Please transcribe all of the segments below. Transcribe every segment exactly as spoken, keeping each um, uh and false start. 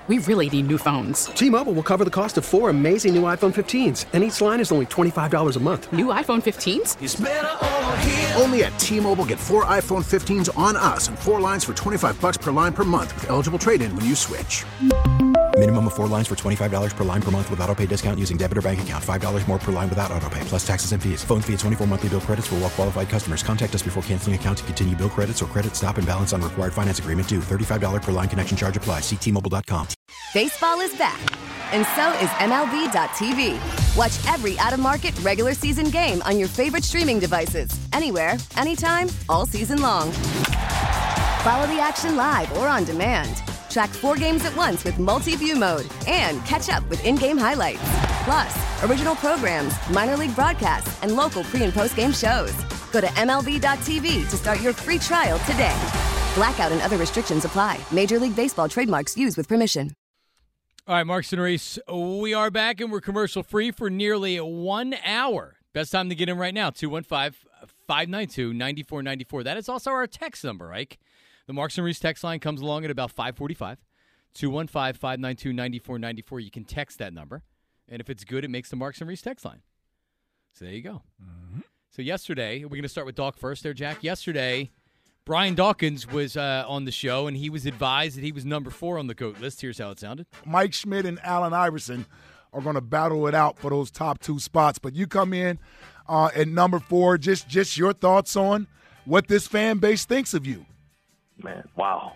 We really need new phones. T-Mobile will cover the cost of four amazing new iPhone fifteens, and each line is only twenty-five dollars a month. New iPhone fifteens? It's better over here. Only at T-Mobile, get four iPhone fifteens on us and four lines for twenty-five dollars per line per month with eligible trade-in when you switch. Minimum of four lines for twenty-five dollars per line per month with autopay discount using debit or bank account. five dollars more per line without autopay, plus taxes and fees. Phone fee at twenty-four monthly bill credits for well qualified customers. Contact us before canceling account to continue bill credits or credit stop and balance on required finance agreement due. thirty-five dollars per line connection charge applies. See T Mobile dot com. Baseball is back, and so is M L B dot T V. Watch every out-of-market regular season game on your favorite streaming devices. Anywhere, anytime, all season long. Follow the action live or on demand. Track four games at once with multi-view mode and catch up with in-game highlights. Plus, original programs, minor league broadcasts, and local pre- and post-game shows. Go to M L B dot T V to start your free trial today. Blackout and other restrictions apply. Major League Baseball trademarks used with permission. All right, Marks and Reese, we are back, and we're commercial-free for nearly one hour. Best time to get in right now, two one five, five nine two, nine four nine four. That is also our text number, Ike. The Marks and Reese text line comes along at about five forty-five, two one five, five nine two, nine four nine four. You can text that number, and if it's good, it makes the Marks and Reese text line. So there you go. Mm-hmm. So yesterday, we're going to start with Doc first there, Jack. Yesterday, Brian Dawkins was uh, on the show, and he was advised that he was number four on the GOAT list. Here's how it sounded. Mike Schmidt and Allen Iverson are going to battle it out for those top two spots. But you come in uh, at number four. Just, just your thoughts on what this fan base thinks of you. Man, wow.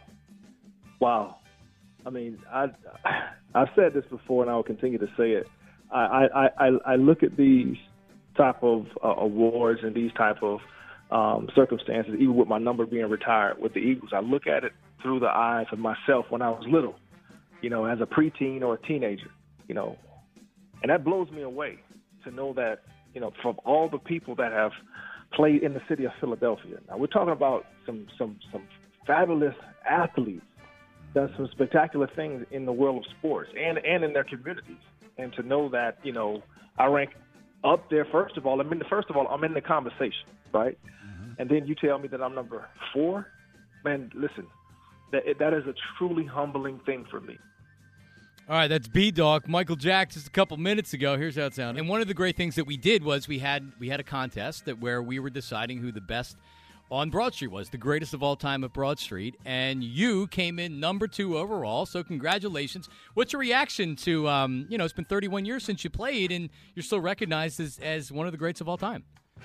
Wow. I mean, I, I've said this before, and I will continue to say it. I, I, I, I look at these type of uh, awards and these type of Um, circumstances, even with my number being retired with the Eagles. I look at it through the eyes of myself when I was little, you know, as a preteen or a teenager, you know, and that blows me away to know that, you know, from all the people that have played in the city of Philadelphia. Now, we're talking about some some some fabulous athletes, done some spectacular things in the world of sports and, and in their communities. And to know that, you know, I rank up there, first of all, I mean, first of all, I'm in the conversation, right? And then you tell me that I'm number four? Man, listen, that that is a truly humbling thing for me. All right, that's B-Dog. Michael Jack just a couple minutes ago. Here's how it sounded. And one of the great things that we did was we had we had a contest that where we were deciding who the best on Broad Street was, the greatest of all time at Broad Street. And you came in number two overall, so congratulations. What's your reaction to, um, you know, it's been thirty-one years since you played, and you're still recognized as, as one of the greats of all time?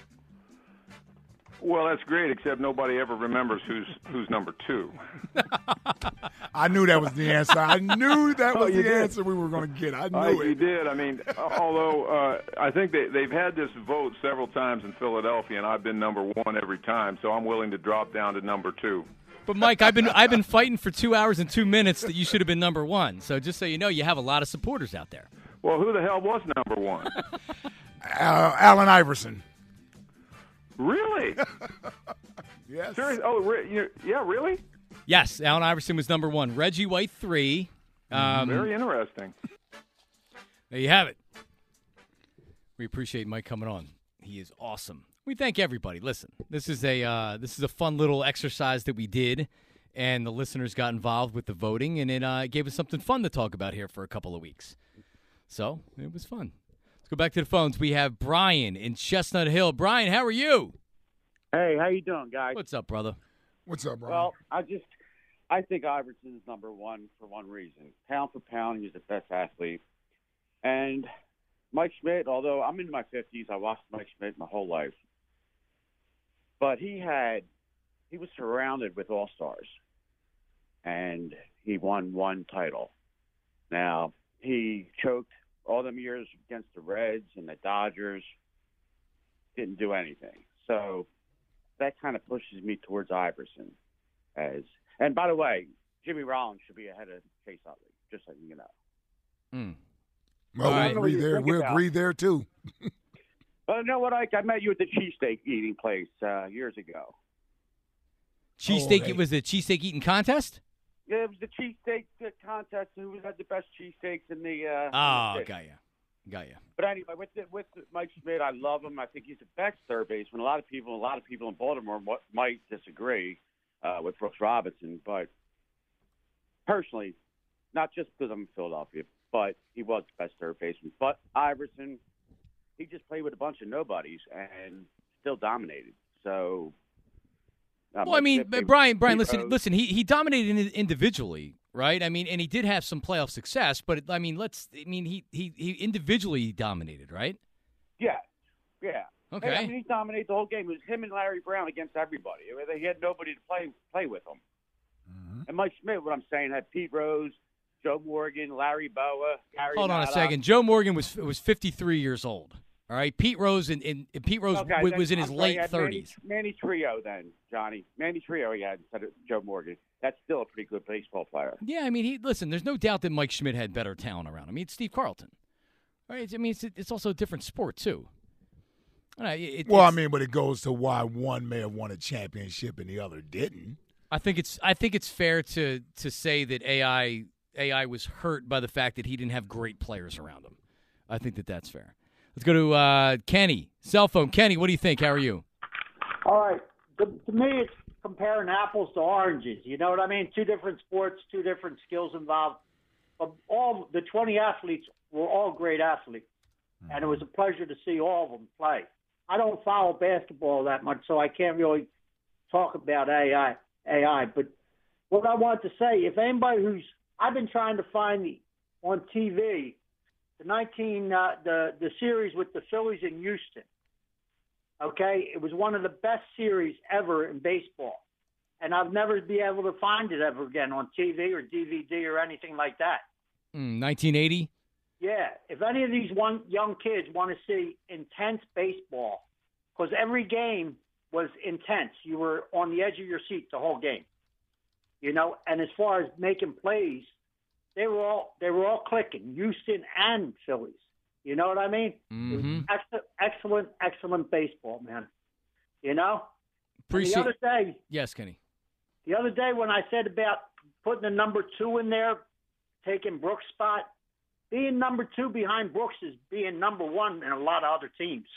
Well, that's great, except nobody ever remembers who's who's number two. I knew that was the answer. I knew that was oh, the did. answer we were going to get. I knew uh, it. You did. I mean, although uh, I think they, they've had this vote several times in Philadelphia, and I've been number one every time, so I'm willing to drop down to number two. But, Mike, I've been I've been fighting for two hours and two minutes that you should have been number one. So just so you know, you have a lot of supporters out there. Well, who the hell was number one? uh, Allen Iverson. Really? Yes. Seriously? Oh, re- you, yeah, really? Yes, Allen Iverson was number one. Reggie White, three. Um, Very interesting. There you have it. We appreciate Mike coming on. He is awesome. We thank everybody. Listen, this is a uh, this is a fun little exercise that we did, and the listeners got involved with the voting, and it uh, gave us something fun to talk about here for a couple of weeks. So it was fun. Let's go back to the phones. We have Brian in Chestnut Hill. Brian, how are you? Hey, how you doing, guys? What's up, brother? What's up, Brian? Well, I just I think Iverson's number one for one reason. Pound for pound, he's the best athlete. And Mike Schmidt, although I'm in my fifties, I watched Mike Schmidt my whole life. But he had he was surrounded with all-stars. And he won one title. Now, he choked all them years against the Reds and the Dodgers, didn't do anything. So that kind of pushes me towards Iverson. As and by the way, Jimmy Rollins should be ahead of Chase Utley, just so you know. Mm. Well, we right. agree there. We agree there too. Well, you know what, Ike? I met you at the cheesesteak eating place uh, years ago. Cheesesteak? Oh, It was a cheesesteak eating contest? Yeah, it was the cheesesteak contest. Who had the best cheesesteaks in the? Uh, Oh, in the got you, got you. But anyway, with the, with Mike Schmidt, I love him. I think he's the best third baseman. A lot of people, a lot of people in Baltimore m- might disagree uh, with Brooks Robinson, but personally, not just because I'm in Philadelphia, but he was the best third baseman. But Iverson, he just played with a bunch of nobodies and still dominated. So, well, I mean, Brian, Brian, listen, listen. He he dominated individually, right? I mean, and he did have some playoff success, but I mean, let's. I mean, he he, he individually dominated, right? Yeah, yeah. Okay. I mean, he dominated the whole game. It was him and Larry Brown against everybody. I mean, he had nobody to play play with him. Mm-hmm. And Mike Schmidt, what I'm saying, had Pete Rose, Joe Morgan, Larry Boa, Gary. Hold on Maddox. a second. Joe Morgan was was fifty-three years old. All right. Pete Rose and, and, and Pete Rose okay, w- then, was in his I'm sorry, late thirties. Manny, Manny Trio, then Johnny. Manny Trio, he had instead of Joe Morgan. That's still a pretty good baseball player. Yeah, I mean, he listen. There's no doubt that Mike Schmidt had better talent around him. I mean, it's Steve Carlton. Right. I mean, it's it's also a different sport too. Right, it, well, I mean, but it goes to why one may have won a championship and the other didn't. I think it's I think it's fair to to say that A I A I was hurt by the fact that he didn't have great players around him. I think that that's fair. Let's go to uh, Kenny. Cell phone. Kenny, what do you think? How are you? All right. To, to me, it's comparing apples to oranges. You know what I mean? Two different sports, two different skills involved. But all the twenty athletes were all great athletes, and it was a pleasure to see all of them play. I don't follow basketball that much, so I can't really talk about A I. A I. But what I want to say, if anybody who's I've been trying to find the, on T V the nineteen uh, the the series with the Phillies in Houston. Okay, it was one of the best series ever in baseball, and I've never be able to find it ever again on T V or D V D or anything like that. Mm, nineteen eighty. Yeah, if any of these one young kids want to see intense baseball, because every game was intense. You were on the edge of your seat the whole game, you know. And as far as making plays, they were all they were all clicking. Houston and Phillies, you know what I mean? Mm-hmm. It was excellent, excellent, excellent baseball, man. You know. Appreciate. And the other day, yes, Kenny. The other day when I said about putting the number two in there, taking Brooks' spot. Being number two behind Brooks is being number one in a lot of other teams.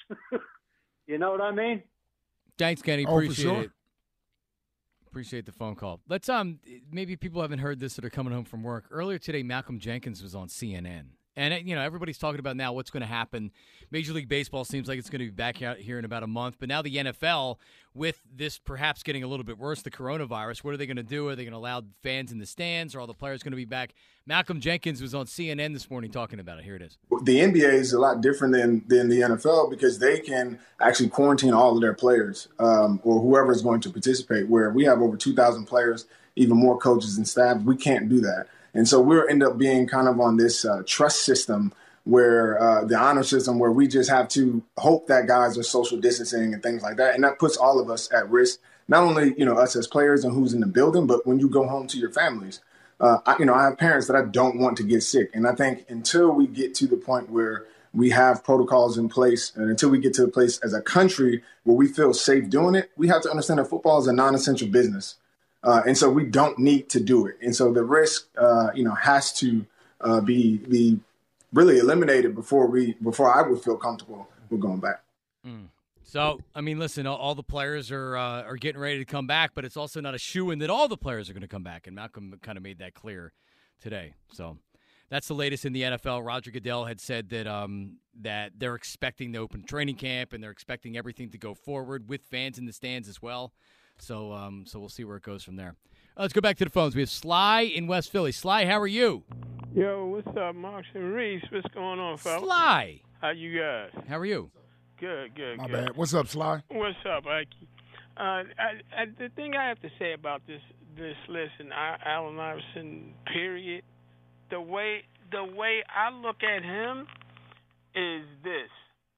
You know what I mean? Thanks, Kenny. Oh, Appreciate for sure. it. Appreciate the phone call. Let's um maybe people haven't heard this that are coming home from work. Earlier today, Malcolm Jenkins was on C N N. And, you know, everybody's talking about now what's going to happen. Major League Baseball seems like it's going to be back out here in about a month. But now the N F L, with this perhaps getting a little bit worse, the coronavirus, what are they going to do? Are they going to allow fans in the stands? Are all the players going to be back? Malcolm Jenkins was on C N N this morning talking about it. Here it is. The N B A is a lot different than, than the N F L because they can actually quarantine all of their players um, or whoever is going to participate, where we have over two thousand players, even more coaches and staff. We can't do that. And so we'll end up being kind of on this uh, trust system where uh, the honor system where we just have to hope that guys are social distancing and things like that. And that puts all of us at risk, not only, you know, us as players and who's in the building, but when you go home to your families. Uh, I, you know, I have parents that I don't want to get sick. And I think until we get to the point where we have protocols in place and until we get to a place as a country where we feel safe doing it, we have to understand that football is a non-essential business. Uh, and so we don't need to do it. And so the risk, uh, you know, has to uh, be be really eliminated before we before I would feel comfortable with going back. Mm. So, I mean, listen, all, all the players are uh, are getting ready to come back, but it's also not a shoo-in that all the players are going to come back. And Malcolm kind of made that clear today. So that's the latest in the N F L. Roger Goodell had said that um, that they're expecting the open training camp and they're expecting everything to go forward with fans in the stands as well. So um, so we'll see where it goes from there. Uh, let's go back to the phones. We have Sly in West Philly. Sly, how are you? Yo, what's up, Marks and Reese? What's going on, fellas? Sly. How you guys? How are you? Good, good, My good. bad. What's up, Sly? What's up, Ike? Uh, I, I, the thing I have to say about this this list and I, Allen Iverson, period, the way the way I look at him is this.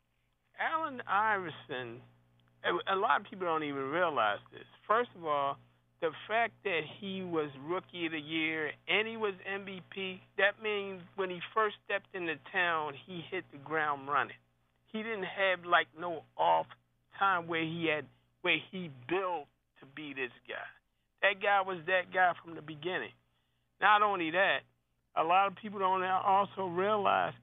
Allen Iverson, a lot of people don't even realize this. First of all, the fact that he was Rookie of the Year and he was M V P, that means when he first stepped into town, he hit the ground running. He didn't have like no off time where he had where he built to be this guy. That guy was that guy from the beginning. Not only that, a lot of people don't also realize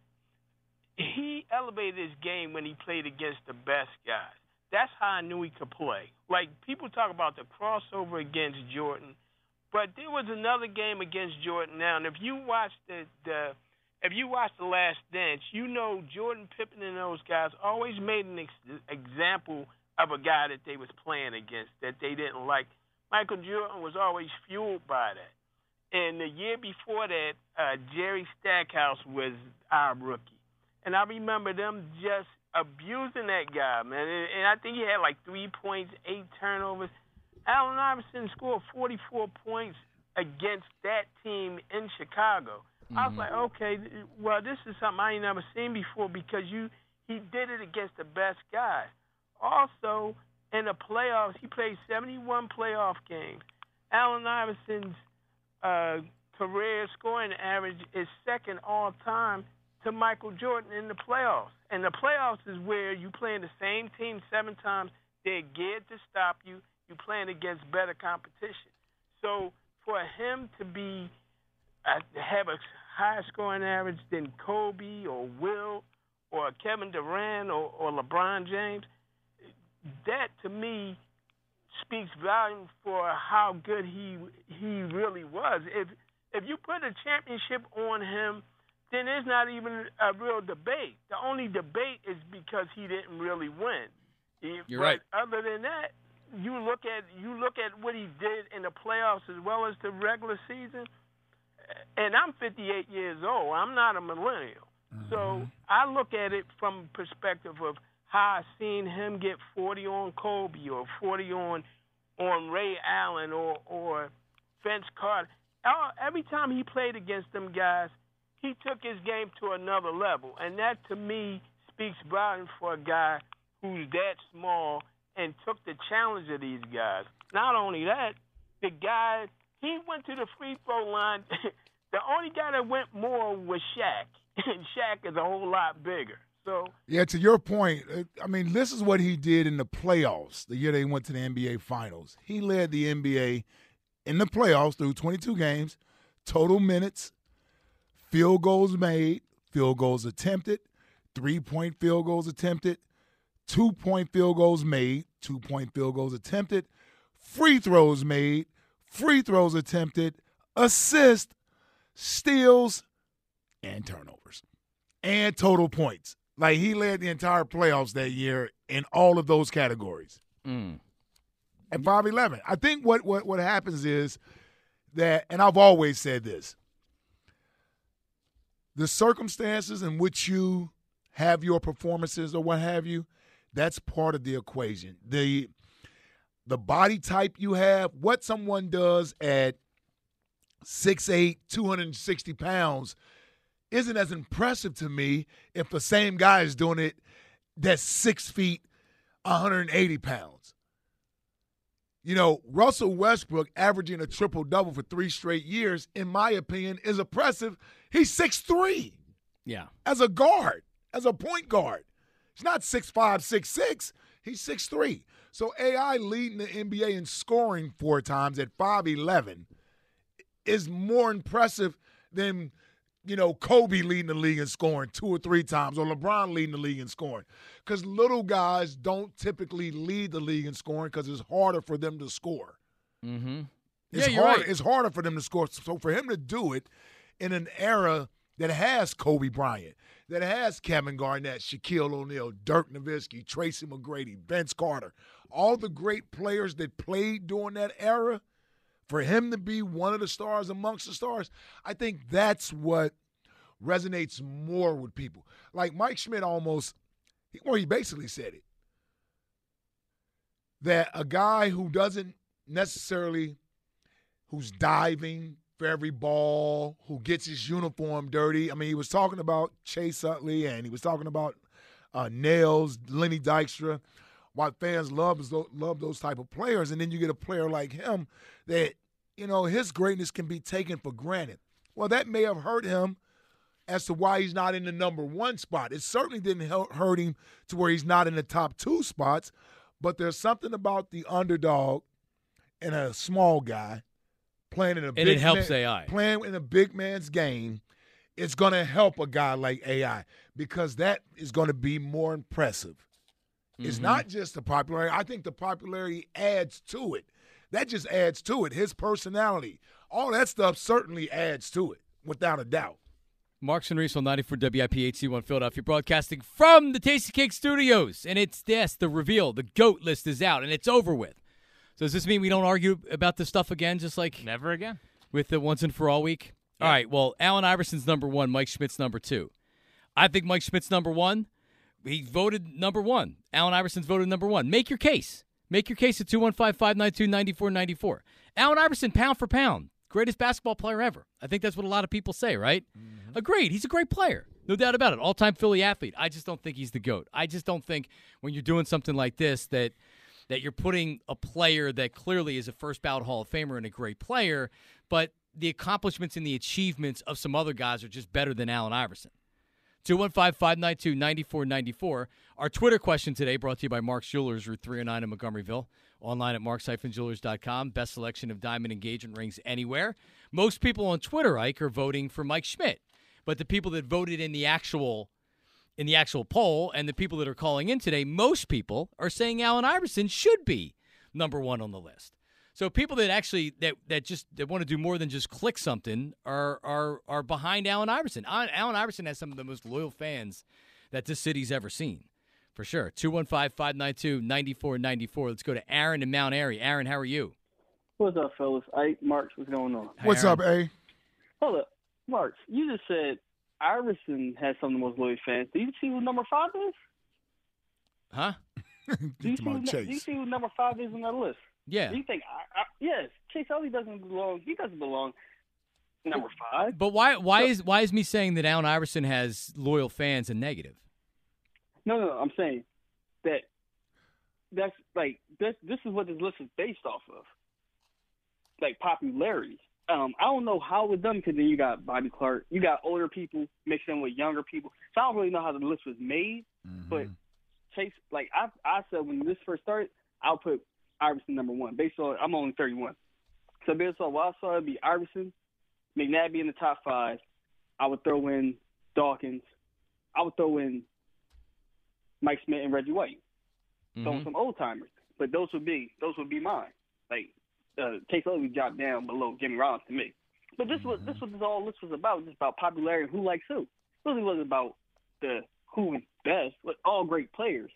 he elevated his game when he played against the best guys. That's how I knew he could play. Like, people talk about the crossover against Jordan. But there was another game against Jordan. Now, and if you watch the, the if you watch The Last Dance, you know Jordan, Pippen, and those guys always made an ex- example of a guy that they was playing against that they didn't like. Michael Jordan was always fueled by that. And the year before that, uh, Jerry Stackhouse was our rookie. And I remember them just abusing that guy, man. And, and I think he had like three points, eight turnovers. Allen Iverson scored forty-four points against that team in Chicago. Mm-hmm. I was like, okay, well, this is something I ain't never seen before because you he did it against the best guys. Also, in the playoffs, he played seventy-one playoff games. Allen Iverson's uh, career scoring average is second all time to Michael Jordan in the playoffs. And the playoffs is where you playing the same team seven times. They're geared to stop you. You're playing against better competition. So for him to be uh, have a higher scoring average than Kobe or Will or Kevin Durant or, or LeBron James, that to me speaks volume for how good he he really was. If if you put a championship on him, then there's not even a real debate. The only debate is because he didn't really win. You're but right. Other than that, you look at you look at what he did in the playoffs as well as the regular season. And I'm fifty-eight years old. I'm not a millennial. Mm-hmm. So I look at it from perspective of how I seen him get forty on Kobe or forty on on Ray Allen or or Vince Carter. Every time he played against them guys, he took his game to another level, and that to me speaks volumes for a guy who's that small and took the challenge of these guys. Not only that, the guy he went to the free throw line. The only guy that went more was Shaq, and Shaq is a whole lot bigger. So yeah, to your point, I mean, this is what he did in the playoffs the year they went to the N B A Finals. He led the N B A in the playoffs through twenty-two games, total minutes, field goals made, field goals attempted, three-point field goals attempted, two-point field goals made, two-point field goals attempted, free throws made, free throws attempted, assists, steals, and turnovers, and total points. Like, he led the entire playoffs that year in all of those categories. Mm. At five eleven. I think what, what, what happens is that, and I've always said this, the circumstances in which you have your performances or what have you, that's part of the equation. The the body type you have, what someone does at six eight, two hundred sixty pounds isn't as impressive to me if the same guy is doing it that's six feet, one hundred eighty pounds. You know, Russell Westbrook averaging a triple-double for three straight years, in my opinion, is impressive. He's six three. Yeah. As a guard, as a point guard. He's not six five, six six. He's six three. So A I leading the N B A in scoring four times at five eleven is more impressive than, you know, Kobe leading the league in scoring two or three times or LeBron leading the league in scoring. Because little guys don't typically lead the league in scoring because it's harder for them to score. Mm-hmm. It's yeah, you're harder, right. It's harder for them to score. So for him to do it in an era that has Kobe Bryant, that has Kevin Garnett, Shaquille O'Neal, Dirk Nowitzki, Tracy McGrady, Vince Carter, all the great players that played during that era, for him to be one of the stars amongst the stars, I think that's what resonates more with people. Like Mike Schmidt almost, well, he basically said it, that a guy who doesn't necessarily, who's diving for every ball, who gets his uniform dirty. I mean, he was talking about Chase Utley and he was talking about uh, Nails, Lenny Dykstra, why fans love, love those type of players. And then you get a player like him that, you know, his greatness can be taken for granted. Well, that may have hurt him as to why he's not in the number one spot. It certainly didn't hurt him to where he's not in the top two spots, but there's something about the underdog and a small guy playing in a and big it helps man, A I. Playing in a big man's game, it's going to help a guy like A I because that is going to be more impressive. Mm-hmm. It's not just the popularity. I think the popularity adds to it. That just adds to it. His personality, all that stuff certainly adds to it, without a doubt. Marks and Reese on ninety-four W I P H C one Philadelphia, broadcasting from the Tasty Cake Studios. And it's this, the reveal. The GOAT list is out, and it's over with. So does this mean we don't argue about this stuff again, just like never again with the once and for all week? Yeah. All right, well, Allen Iverson's number one, Mike Schmidt's number two. I think Mike Schmidt's number one. He voted number one. Allen Iverson's voted number one. Make your case. Make your case at two one five, five nine two, nine four nine four. Allen Iverson, pound for pound, greatest basketball player ever. I think that's what a lot of people say, right? Mm-hmm. Agreed. He's a great player. No doubt about it. All-time Philly athlete. I just don't think he's the GOAT. I just don't think when you're doing something like this that that you're putting a player that clearly is a first-ballot Hall of Famer and a great player, but the accomplishments and the achievements of some other guys are just better than Allen Iverson. two one five, five nine two, nine four nine four. Our Twitter question today brought to you by Mark's Jewelers, Route three oh nine in Montgomeryville. Online at marks dash jewelers dot com. Best selection of diamond engagement rings anywhere. Most people on Twitter, Ike, are voting for Mike Schmidt. But the people that voted in the actual in the actual poll and the people that are calling in today, most people are saying Allen Iverson should be number one on the list. So people that actually that that just that want to do more than just click something are are are behind Allen Iverson. Allen Iverson has some of the most loyal fans that this city's ever seen, for sure. two one five, five nine two, nine four nine four. Let's go to Aaron in Mount Airy. Aaron, how are you? What's up, fellas? Ike, Marks, what's going on? Hi, What's Aaron. up, A? Hold up. Marks, you just said Iverson has some of the most loyal fans. Do you see who number five is? Huh? Do you, see who, do you see who number five is on that list? Yeah. Do you think, I, I, yes, Chase Utley doesn't belong, he doesn't belong number five. But why why is why is me saying that Allen Iverson has loyal fans a negative? No, no, no, I'm saying that that's like, this, this is what this list is based off of. Like popularity. Um, I don't know how it was done because then you got Bobby Clark, you got older people mixed in with younger people. So I don't really know how the list was made. Mm-hmm. But Chase, like I, I said when this first started, I'll put Iverson number one. Based on I'm only thirty-one, so based on what I saw, it'd be Iverson, McNabb be in the top five. I would throw in Dawkins. I would throw in Mike Schmidt and Reggie White. Mm-hmm. Throwing some old timers, but those would be those would be mine. Like. Uh, Chase Utley dropped down below Jimmy Rollins to me. But this was this was all this was about, just about popularity and who likes who. It really wasn't about the who is best, but all great players.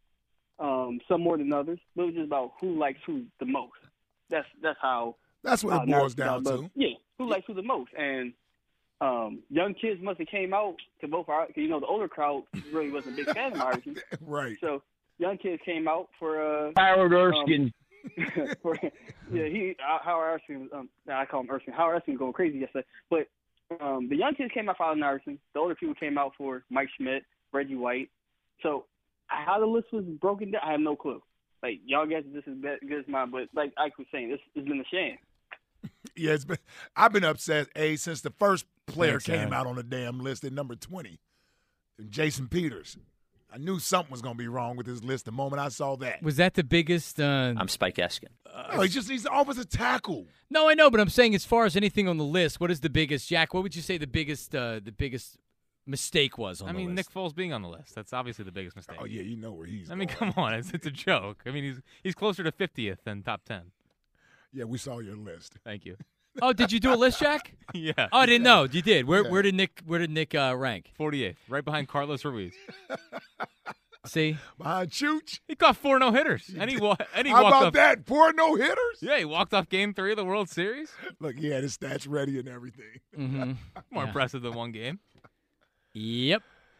Um, some more than others. But it was just about who likes who the most. That's that's how That's what it boils down to. Yeah, who likes who the most. And um, young kids must have came out to vote for, because you know the older crowd really wasn't a big fan of Iverson. Right. So young kids came out for uh Howard Erskine. Um, for, yeah, he Howard Erskine. Um, I call him Erskine. Howard Erskine going crazy yesterday. But um, the young kids came out for Allen Iverson. The older people came out for Mike Schmidt, Reggie White. So how the list was broken down, I have no clue. Like y'all guys, this is good as mine. But like I was saying, this has been a shame. Yeah, it's been. I've been upset, A, since the first player Thanks, came Aaron. out on the damn list at number twenty, Jason Peters. I knew something was going to be wrong with his list the moment I saw that. Was that the biggest? Uh, I'm Spike Eskin. No, he just needs to offensive tackle. No, I know, but I'm saying as far as anything on the list, what is the biggest, Jack? What would you say the biggest, uh, the biggest mistake was on I the mean, list? Nick Foles being on the list. That's obviously the biggest mistake. Oh, yeah, you know where he's I mean, going. come on. It's, it's a joke. I mean, he's he's closer to fiftieth than top ten. Yeah, we saw your list. Thank you. Oh, did you do a list, Jack? Yeah. Oh, I didn't know. You did. Where Yeah. where did Nick where did Nick uh, rank? forty-eighth, right behind Carlos Ruiz. See? Behind Chooch. He caught four no-hitters. And he, wa- and he How walked about off. that? Four no-hitters? Yeah, he walked off game three of the World Series. Look, he had his stats ready and everything. Mm-hmm. More Yeah. impressive than one game. Yep.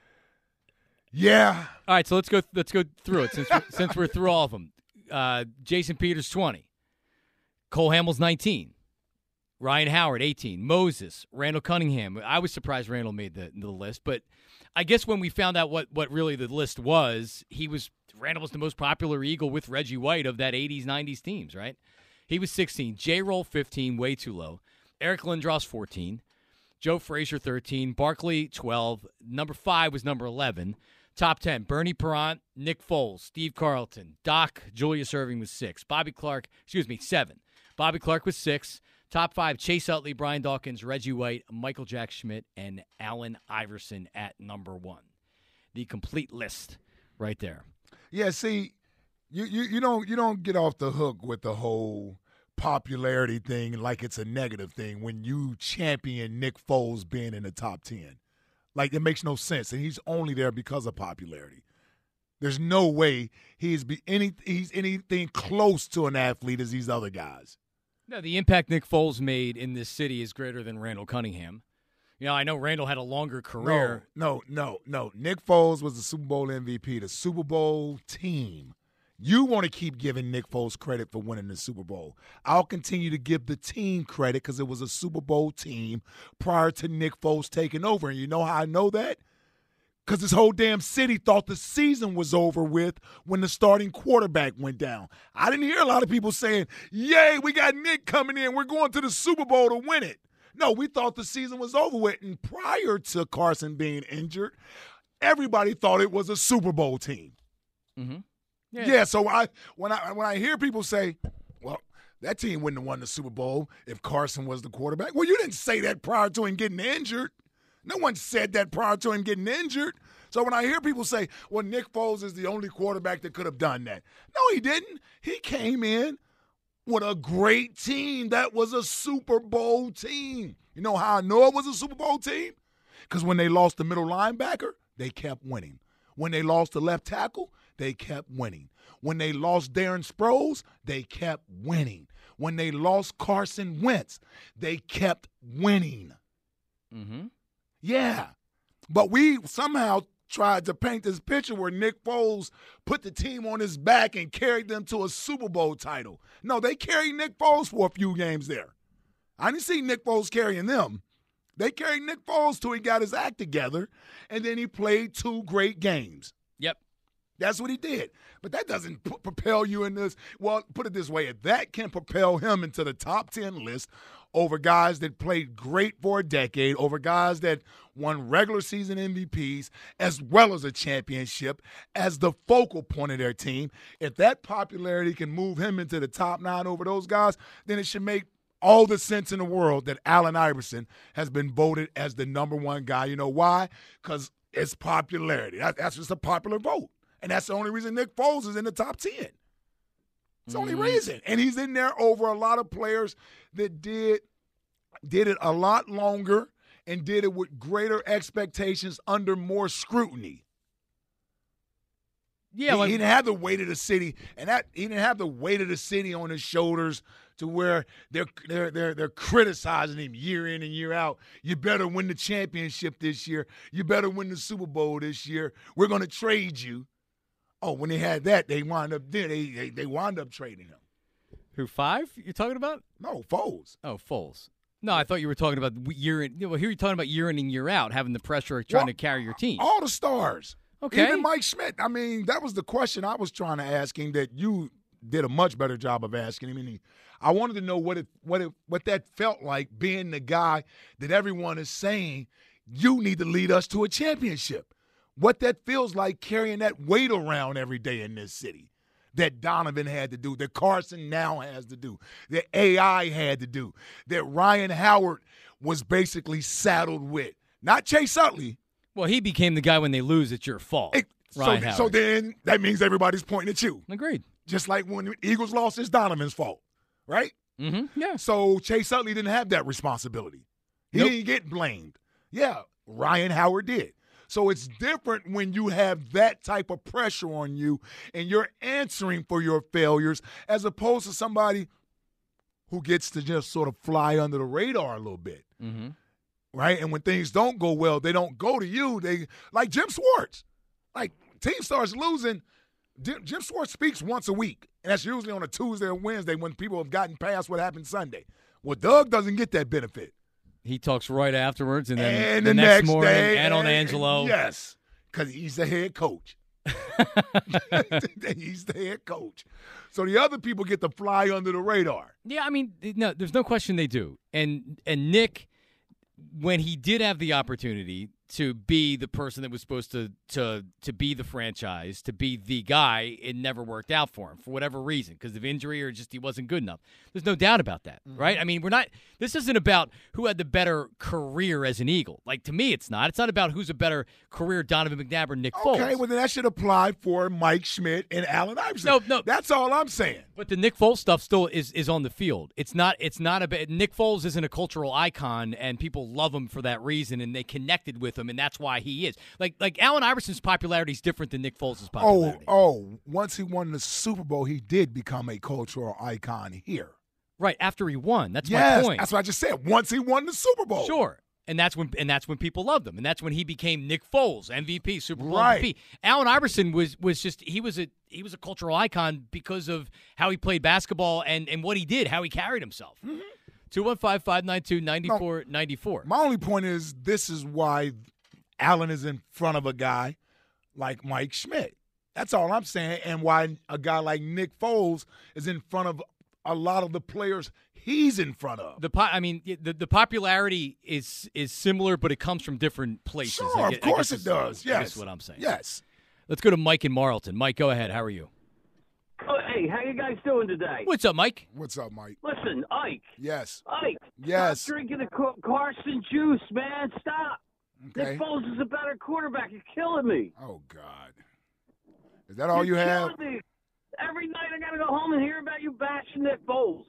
Yeah. All right, so let's go let's go through it since we're, since we're through all of them. Uh, Jason Peters, twenty. Cole Hamels, nineteen. Ryan Howard, eighteen. Moses, Randall Cunningham. I was surprised Randall made the, the list, but I guess when we found out what, what really the list was, he was Randall was the most popular Eagle with Reggie White of that eighties, nineties teams, right? He was sixteen. J-Roll, fifteen, way too low. Eric Lindros, fourteen. Joe Frazier, thirteen. Barkley, twelve. Number five was number eleven. Top ten, Bernie Perrant, Nick Foles, Steve Carlton, Doc, Julius Erving was six. Bobby Clark, excuse me, seven. Bobby Clark was six. Top five, Chase Utley, Brian Dawkins, Reggie White, Michael Jack Schmidt, and Allen Iverson at number one. The complete list right there. Yeah, see, you, you, you don't you don't get off the hook with the whole popularity thing like it's a negative thing when you champion Nick Foles being in the top ten. Like, it makes no sense, and he's only there because of popularity. There's no way he's be any he's anything close to an athlete as these other guys. No, the impact Nick Foles made in this city is greater than Randall Cunningham. You know, I know Randall had a longer career. No, no, no, no. Nick Foles was the Super Bowl M V P, the Super Bowl team. You want to keep giving Nick Foles credit for winning the Super Bowl. I'll continue to give the team credit because it was a Super Bowl team prior to Nick Foles taking over. And you know how I know that? Because this whole damn city thought the season was over with when the starting quarterback went down. I didn't hear a lot of people saying, yay, we got Nick coming in. We're going to the Super Bowl to win it. No, we thought the season was over with. And prior to Carson being injured, everybody thought it was a Super Bowl team. Mm-hmm. Yeah. yeah, so I when I when I hear people say, well, that team wouldn't have won the Super Bowl if Carson was the quarterback. Well, you didn't say that prior to him getting injured. No one said that prior to him getting injured. So when I hear people say, well, Nick Foles is the only quarterback that could have done that. No, he didn't. He came in with a great team that was a Super Bowl team. You know how I know it was a Super Bowl team? Because when they lost the middle linebacker, they kept winning. When they lost the left tackle, they kept winning. When they lost Darren Sproles, they kept winning. When they lost Carson Wentz, they kept winning. Mm-hmm. Yeah. But we somehow tried to paint this picture where Nick Foles put the team on his back and carried them to a Super Bowl title. No, they carried Nick Foles for a few games there. I didn't see Nick Foles carrying them. They carried Nick Foles till he got his act together, and then he played two great games. Yep. That's what he did. But that doesn't p- propel you in this. Well, put it this way. That can propel him into the top ten list over guys that played great for a decade, over guys that won regular season M V Ps, as well as a championship, as the focal point of their team. If that popularity can move him into the top nine over those guys, then it should make all the sense in the world that Allen Iverson has been voted as the number one guy. You know why? Because it's popularity. That, that's just a popular vote. And that's the only reason Nick Foles is in the top ten. It's the only reason. And he's in there over a lot of players that did, did it a lot longer and did it with greater expectations under more scrutiny. Yeah, he, like, he didn't have the weight of the city, and that he didn't have the weight of the city on his shoulders to where they're they're they're they're criticizing him year in and year out. You better win the championship this year. You better win the Super Bowl this year. We're going to trade you. Oh, when they had that, they wound up they they they wound up trading him. Who, five you're talking about? No, Foles. Oh, Foles. No, I thought you were talking about year in. Well, here you're talking about year in and year out, having the pressure of trying Well, to carry your team. All the stars. Okay. Even Mike Schmidt. I mean, that was the question I was trying to ask him that you did a much better job of asking him. And he, I wanted to know what it what it what that felt like being the guy that everyone is saying you need to lead us to a championship. What that feels like carrying that weight around every day in this city that Donovan had to do, that Carson now has to do, that A I had to do, that Ryan Howard was basically saddled with. Not Chase Utley. Well, he became the guy when they lose, it's your fault. It, Ryan so, Howard. so then that means everybody's pointing at you. Agreed. Just like when the Eagles lost, it's Donovan's fault, right? Mm-hmm. Yeah. So Chase Utley didn't have that responsibility. He Nope. didn't get blamed. Yeah, Ryan Howard did. So it's different when you have that type of pressure on you and you're answering for your failures as opposed to somebody who gets to just sort of fly under the radar a little bit, Mm-hmm. right? And when things don't go well, they don't go to you. They like Jim Schwartz. Like, team starts losing, Jim, Jim Schwartz speaks once a week, and that's usually on a Tuesday or Wednesday when people have gotten past what happened Sunday. Well, Doug doesn't get that benefit. He talks right afterwards, and then And the, the next, next morning, day, and on and- Angelo. Yes, because he's the head coach. He's the head coach. So the other people get to fly under the radar. Yeah, I mean, no, there's no question they do. And and Nick, when he did have the opportunity to be the person that was supposed to to to be the franchise, to be the guy. It never worked out for him for whatever reason, because of injury or just he wasn't good enough. There's no doubt about that, mm-hmm. right? I mean, we're not. This isn't about who had the better career as an Eagle. Like, to me, it's not. It's not about who's a better career, Donovan McNabb or Nick Foles. Okay, well then that should apply for Mike Schmidt and Allen Iverson. No, no, that's all I'm saying. But the Nick Foles stuff still is is on the field. It's not. It's not a. Nick Foles isn't a cultural icon, and people love him for that reason, and they connected with him, and that's why he is. Like like Allen Iverson's popularity is different than Nick Foles' popularity. Oh, oh, once he won the Super Bowl, he did become a cultural icon here. Right, after he won. That's yes, my point. That's what I just said. Once he won the Super Bowl. Sure. And that's when and that's when people loved him. And that's when he became Nick Foles, M V P, Super Bowl right. M V P. Allen Iverson was was just he was a he was a cultural icon because of how he played basketball and, and what he did, how he carried himself. Mm-hmm. two one five, five nine two, nine four nine four. My only point is this is why Allen is in front of a guy like Mike Schmidt. That's all I'm saying. And why a guy like Nick Foles is in front of a lot of the players he's in front of. The po- I mean, the the popularity is is similar, but it comes from different places. Sure, guess, of course it does. Yes. That's what I'm saying. Yes. Let's go to Mike in Marlton. Mike, go ahead. How are you? Oh, hey, how you guys doing today? What's up, Mike? What's up, Mike? Listen, Ike. Yes. Ike. Yes. Stop drinking the Car- Carson juice, man. Stop. Okay. Nick Foles is a better quarterback. You're killing me. Oh, God. Is that all You're you have? killing me. Every night I got to go home and hear about you bashing Nick Foles.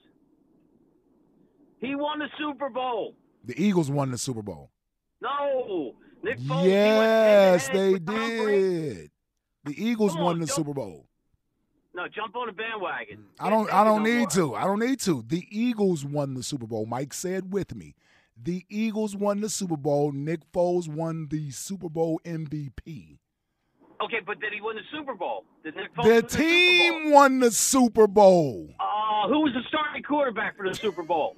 He won the Super Bowl. The Eagles won the Super Bowl. No. Nick Foles. Yes, he went they head-to-head with Tom Brady. did. The Eagles Come on, won the don't- Super Bowl. No, jump on the bandwagon. I don't I don't need to. I don't need to. The Eagles won the Super Bowl. Mike said with me. The Eagles won the Super Bowl. Nick Foles won the Super Bowl M V P. Okay, but did he win the Super Bowl? Did Nick Foles The win the Super Bowl? team won the Super Bowl. Uh, who was the starting quarterback for the Super Bowl?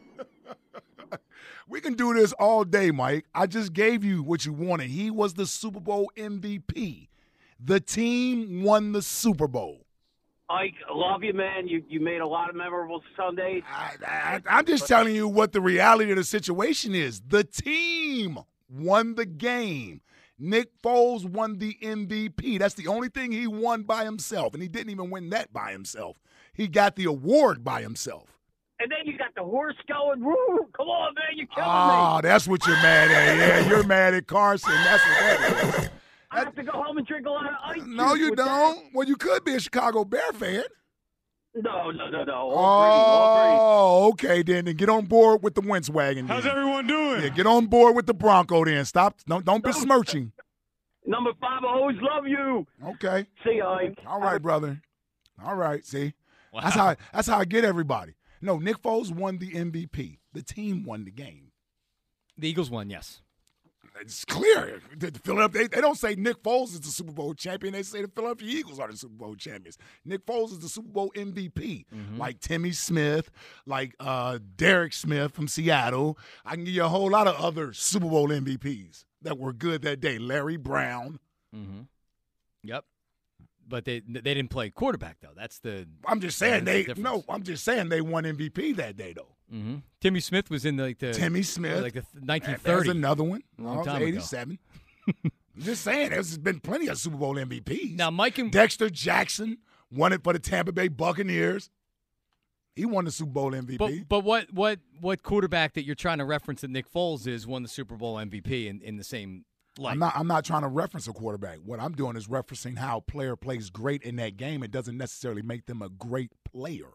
We can do this all day, Mike. I just gave you what you wanted. He was the Super Bowl M V P. The team won the Super Bowl. Ike, I love you, man. You you made a lot of memorable Sundays. I, I, I'm just telling you what the reality of the situation is. The team won the game. Nick Foles won the M V P. That's the only thing he won by himself, and he didn't even win that by himself. He got the award by himself. And then you got the horse going. Woo! Come on, man, you're killing Oh, me. that's what you're mad at. Yeah, you're mad at Carson. That's what that is. I have to go home and drink a lot of ice. No, juice you with don't. Well, you could be a Chicago Bear fan. that. No, no, no, no. All Brady, all Oh, okay, then. Then get on board with the Wentz wagon. How's then. everyone doing? Yeah, get on board with the Bronco then. Stop. Don't, don't besmirching. Brady. Number five, I always love you. Okay. See you, Ike. All right, brother. All right, see? That's how that's how I get everybody. No, Nick Foles won the M V P. The team won the game. The Eagles won, yes. It's clear. The Philadelphia, they, they don't say Nick Foles is the Super Bowl champion. They say the Philadelphia Eagles are the Super Bowl champions. Nick Foles is the Super Bowl M V P, Mm-hmm. like Timmy Smith, like uh, Derek Smith from Seattle. I can give you a whole lot of other Super Bowl M V Ps that were good that day. Larry Brown. Mm-hmm. Yep. But they they didn't play quarterback, though. That's the I'm just saying that's the they difference. no. I'm just saying they won M V P that day though. Mm-hmm. Timmy Smith was in the, like the Timmy Smith, like the nineteen There's thirty. another one. A long Oh, time ago. eighty-seven. I'm just saying, there's been plenty of Super Bowl M V Ps. Now, Mike and Dexter Jackson won it for the Tampa Bay Buccaneers. He won the Super Bowl M V P. But, but what what what quarterback that you're trying to reference that Nick Foles is won the Super Bowl M V P in, in the same light? I'm not. I'm not trying to reference a quarterback. What I'm doing is referencing how a player plays great in that game. It doesn't necessarily make them a great player.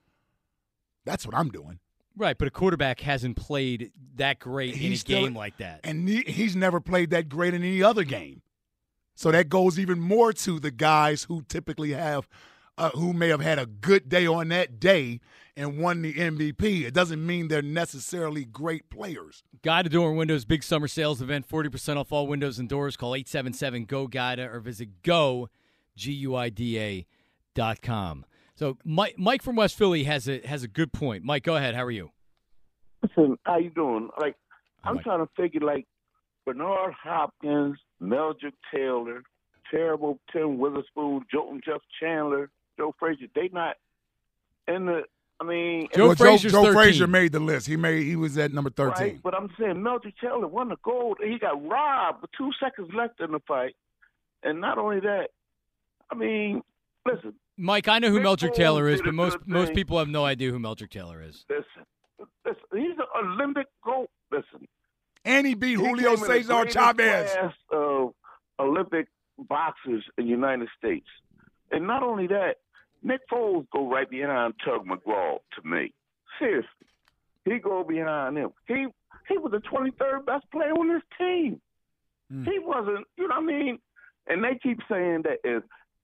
That's what I'm doing. Right, but a quarterback hasn't played that great in a He's still- game like that. And he, he's never played that great in any other game. So that goes even more to the guys who typically have, uh, who may have had a good day on that day and won the M V P. It doesn't mean they're necessarily great players. Guida Door and Windows big summer sales event, forty percent off all windows and doors. Call eight seven seven, G O, Guida or visit go, G U I D A dot com. So Mike, Mike from West Philly has a has a good point. Mike, go ahead. How are you? Listen, how you doing? Like, I'm Mike. trying to figure, like, Bernard Hopkins, Meldrick Taylor, Terrible Tim Witherspoon, Jolton Jeff Chandler, Joe Frazier, they not in the I mean, Joe well, Frazier's Joe, Joe thirteen. Frazier made the list. He made. He was at number thirteen. Right, but I'm saying Mildred Taylor won the gold. And he got robbed with two seconds left in the fight. And not only that, I mean, listen. Mike, I know who Nick Meldrick Foles Taylor is, did a but most good most thing. people have no idea who Meldrick Taylor is. Listen, listen, he's an Olympic GOAT. Listen. And he beat He Julio came in the Cesar greatest Chavez. class of Olympic boxers in the United States. And not only that, Nick Foles go right behind Tug McGraw to me. Seriously. He go behind him. He he was the twenty-third best player on this team. Mm. He wasn't, you know what I mean? And they keep saying that if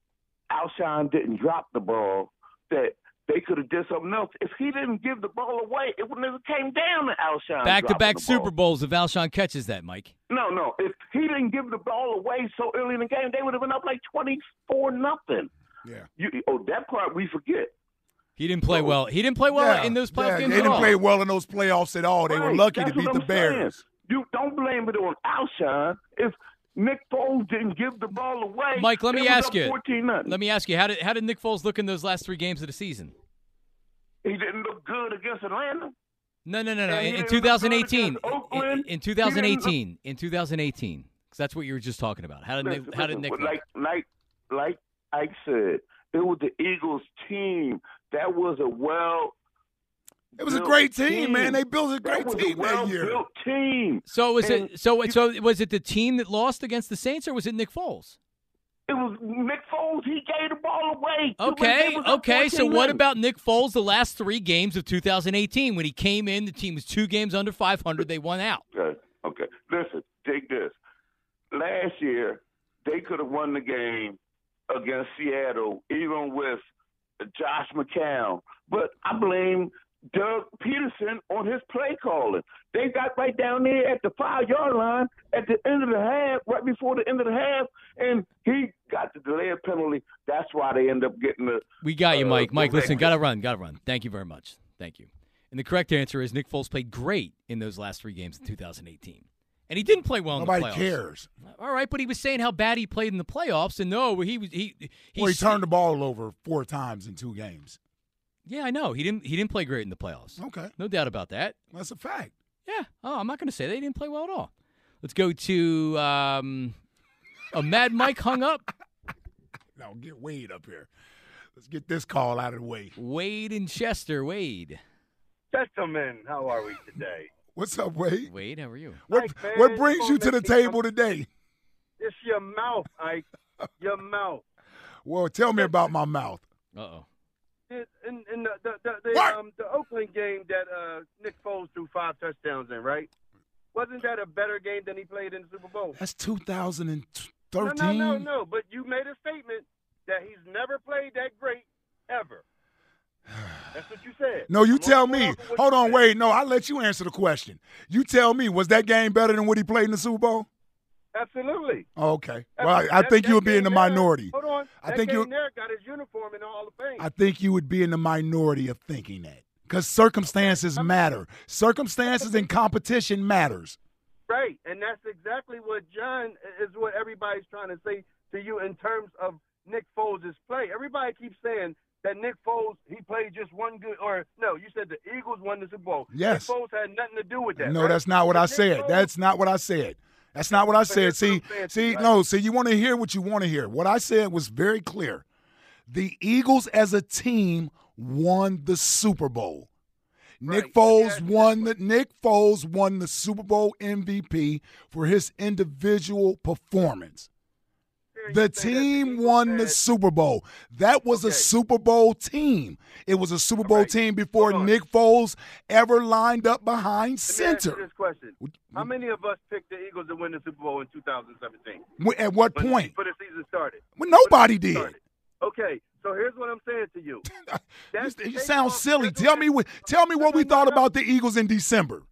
Alshon didn't drop the ball, that they could have did something else. If he didn't give the ball away, it would never came down to Alshon. Back-to-back dropping the Super ball. Bowls if Alshon catches that, Mike. No, no. If he didn't give the ball away so early in the game, they would have been up like twenty-four nothing. Yeah. You, oh, that part we forget. He didn't play well. He didn't play well Yeah, in those playoff yeah, games They at didn't all. play well in those playoffs at all. They were Right, lucky that's to beat what the I'm saying. Bears. You don't blame it on Alshon. If Nick Foles didn't give the ball away, Mike, let they me was ask up you. fourteen nothing. Let me ask you. How did how did Nick Foles look in those last three games of the season? He didn't look good against Atlanta. No, no, no, no. And he In, in didn't look good twenty eighteen. against Oakland. In, in He twenty didn't look- eighteen. In twenty eighteen. Because that's what you were just talking about. How did Listen, Nick, how did listen, Nick look? like like like Ike said, it was the Eagles team. That was a well. It was a great team, man. They built a great that was team a that year. well-built team. So was And it so so was it the team that lost against the Saints or was it Nick Foles? It was Nick Foles. He gave the ball away. Okay, It was up okay. So fourteen what nothing. about Nick Foles the last three games of two thousand eighteen when he came in? The team was two games under five hundred. They won out. Okay, okay. Listen, take this. Last year, they could have won the game against Seattle, even with Josh McCown. But I blame Doug Peterson on his play calling. They got right down there at the five-yard line at the end of the half, right before the end of the half, and he got the delayed penalty. That's why they end up getting the We got you, uh, Mike. Mike, the listen, victory. gotta run, gotta run. Thank you very much. Thank you. And the correct answer is Nick Foles played great in those last three games in two thousand eighteen. And he didn't play well in Nobody the playoffs. cares. All right, but he was saying how bad he played in the playoffs, and no, he was he he, Well, he turned the ball over four times in two games. Yeah, I know. He didn't he didn't play great in the playoffs. Okay. No doubt about that. That's a fact. Yeah. Oh, I'm not going to say they didn't play well at all. Let's go to um, a Mad Mike hung up. Now get Wade up here. Let's get this call out of the way. Wade and Chester. Wade. Gentlemen, how are we today? What's up, Wade? Wade, how are you? What Mike, man, what brings don't you to make the me table come- today? It's your mouth, Ike. Your mouth. Well, tell me about my mouth. Uh oh. In, in, in the the, the, the, What? um, the Oakland game that uh, Nick Foles threw five touchdowns in, right? Wasn't that a better game than he played in the Super Bowl? That's two thousand No, thirteen. no, no, no. But you made a statement that he's never played that great ever. That's what you said. No, you I'm tell only me. going off of what Hold you on, said. wait. No, I'll let you answer the question. You tell me, was that game better than what he played in the Super Bowl? Absolutely. Oh, okay. That's- Well, I, I that- think you that would be in the game there- minority. Hold on. I that think game you. there got his uniform in all the Fame. I think you would be in the minority of thinking that because circumstances matter. Circumstances and competition matters. Right, and that's exactly what John is what everybody's trying to say to you in terms of Nick Foles' play. Everybody keeps saying that Nick Foles, he played just one good, or no, you said the Eagles won the Super Bowl. Yes. Nick Foles had nothing to do with that. No, right? that's not what I Nick said. Foles- That's not what I said. That's not what I said. here's what See, I'm saying to see, you, right? no, see, you want to hear what you want to hear. What I said was very clear. The Eagles as a team won the Super Bowl. Nick Foles won the Nick Foles won the Super Bowl M V P for his individual performance. The team won the Super Bowl. That was a Super Bowl team. It was a Super Bowl team before Nick Foles ever lined up behind Let me ask you center. this question: How many of us picked the Eagles to win the Super Bowl in two thousand seventeen? Wh- At what When- point? Before the season started. Well, nobody When the season did. started. Okay, so here's what I'm saying to you. That's You take sound off- silly. Tell me what. Tell me what we thought about the Eagles in December.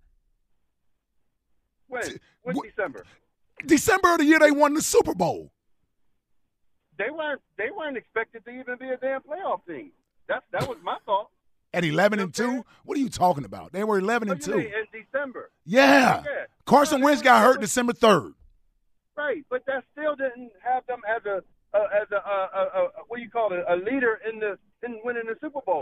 When? When December? December of the year they won the Super Bowl. They weren't. They weren't expected to even be a damn playoff team. That's that was my thought. At eleven and two, what are you talking about? They were eleven and What do you two. mean, in December. Yeah, Yeah. Carson Wentz got hurt December third. Right, but that still didn't have them as a uh, as a, uh, uh, uh, what do you call it, a leader in the in winning the Super Bowl.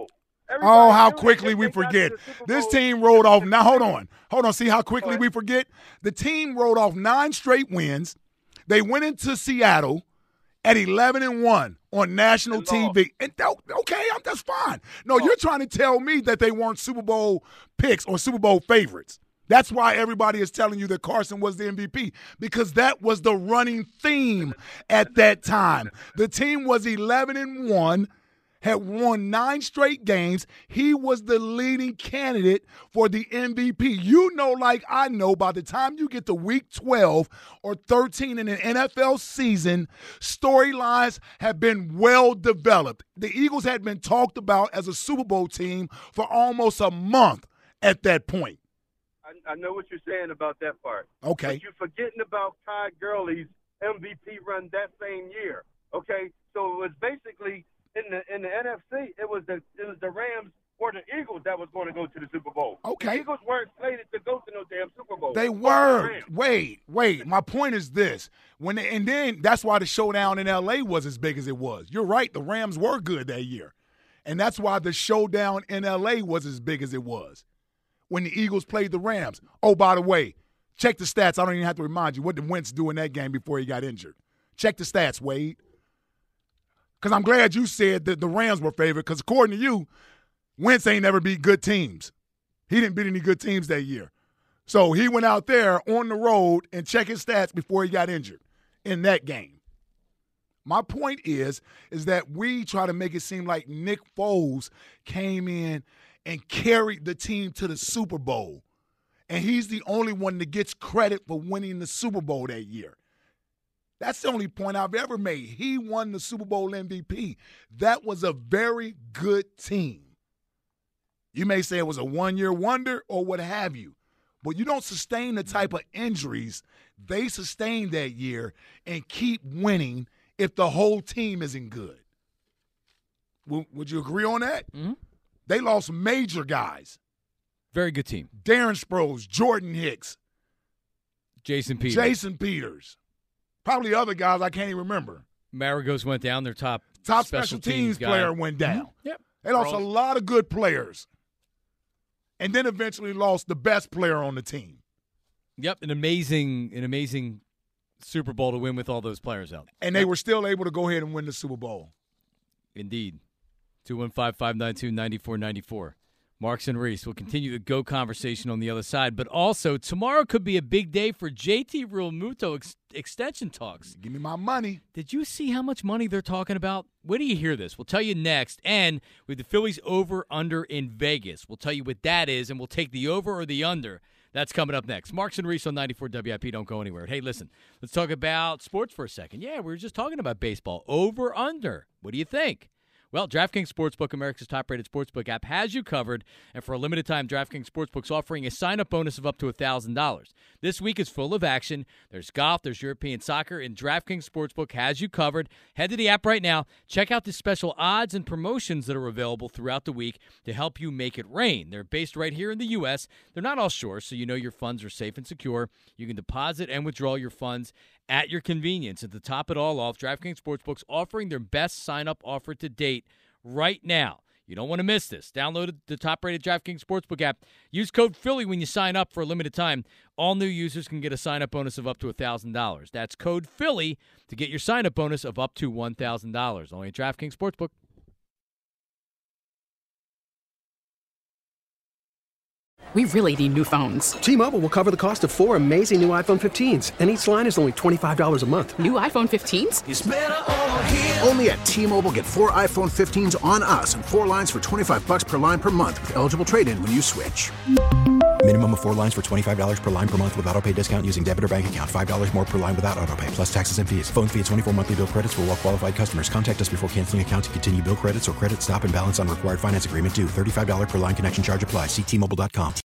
Everybody Oh, how knew that quickly if we they got to forget. the Super This Bowl- team rolled off. Now, hold on. Hold on. See how quickly we forget? The team rolled off nine straight wins. They went into Seattle at eleven and one on national T V. And okay, I'm, that's fine. No, you're trying to tell me that they weren't Super Bowl picks or Super Bowl favorites. That's why everybody is telling you that Carson was the M V P, because that was the running theme at that time. The team was eleven and one, had won nine straight games. He was the leading candidate for the M V P. You know, like I know, by the time you get to week twelve or thirteen in an N F L season, storylines have been well developed. The Eagles had been talked about as a Super Bowl team for almost a month at that point. I, I know what you're saying about that part. Okay. But you're forgetting about Todd Gurley's M V P run that same year. Okay, so it was basically in the in the N F C, it was the it was the Rams or the Eagles that was going to go to the Super Bowl. Okay. The Eagles weren't slated to go to no damn Super Bowl. They Fuck the were. Rams. Wait, wait. My point is this. When they, and then that's why the showdown in L A was as big as it was. You're right. The Rams were good that year. And that's why the showdown in L A was as big as it was when the Eagles played the Rams. Oh, by the way, check the stats. I don't even have to remind you. What did Wentz do in that game before he got injured? Check the stats, Wade. Because I'm glad you said that the Rams were favored, because according to you, Wentz ain't never beat good teams. He didn't beat any good teams that year. So he went out there on the road and checked his stats before he got injured in that game. My point is, is that we try to make it seem like Nick Foles came in and carried the team to the Super Bowl. And he's the only one that gets credit for winning the Super Bowl that year. That's the only point I've ever made. He won the Super Bowl M V P. That was a very good team. You may say it was a one-year wonder or what have you, but you don't sustain the type of injuries they sustained that year and keep winning if the whole team isn't good. W- would you agree on that? Mm-hmm. They lost major guys. Very good team. Darren Sproles, Jordan Hicks, Jason Peters. Jason Peters. Probably other guys I can't even remember. Maragos went down, their top Top special, special teams guy. player went down. Mm-hmm. Yep. They lost a Sproles. lot of good players. And then eventually lost the best player on the team. Yep, an amazing, an amazing Super Bowl to win with all those players out. And they were still able to go ahead and win the Super Bowl. Indeed. two one five, five nine two, nine four nine four. Marks and Reese will continue the GO conversation on the other side. But also, tomorrow could be a big day for J T Realmuto ex- extension talks. Give me my money. Did you see how much money they're talking about? Where do you hear this? We'll tell you next. And with the Phillies over-under in Vegas, we'll tell you what that is, and we'll take the over or the under. That's coming up next. Marks and Reese on ninety-four W I P. Don't go anywhere. Hey, listen, let's talk about sports for a second. Yeah, we were just talking about baseball. Over, under. What do you think? Well, DraftKings Sportsbook, America's top-rated sportsbook app, has you covered. And for a limited time, DraftKings Sportsbook's offering a sign-up bonus of up to one thousand dollars. This week is full of action. There's golf, there's European soccer, and DraftKings Sportsbook has you covered. Head to the app right now. Check out the special odds and promotions that are available throughout the week to help you make it rain. They're based right here in the U S. They're not offshore, so you know your funds are safe and secure. You can deposit and withdraw your funds at your convenience. And to top it all off, DraftKings Sportsbook's offering their best sign-up offer to date right now. You don't want to miss this. Download the top-rated DraftKings Sportsbook app. Use code Philly when you sign up for a limited time. All new users can get a sign-up bonus of up to one thousand dollars. That's code Philly to get your sign-up bonus of up to one thousand dollars. Only at DraftKings Sportsbook. We really need new phones. T-Mobile will cover the cost of four amazing new iPhone fifteens, and each line is only twenty-five dollars a month. New iPhone fifteens? It's better over here. Only at T-Mobile, get four iPhone fifteens on us and four lines for twenty-five bucks per line per month with eligible trade-in when you switch. Minimum of four lines for twenty-five dollars per line per month with autopay discount using debit or bank account. five dollars more per line without autopay, plus taxes and fees. Phone fee at twenty-four monthly bill credits for well-qualified customers. Contact us before canceling account to continue bill credits or credit stop and balance on required finance agreement due. thirty-five dollars per line connection charge applies. See T Mobile dot com.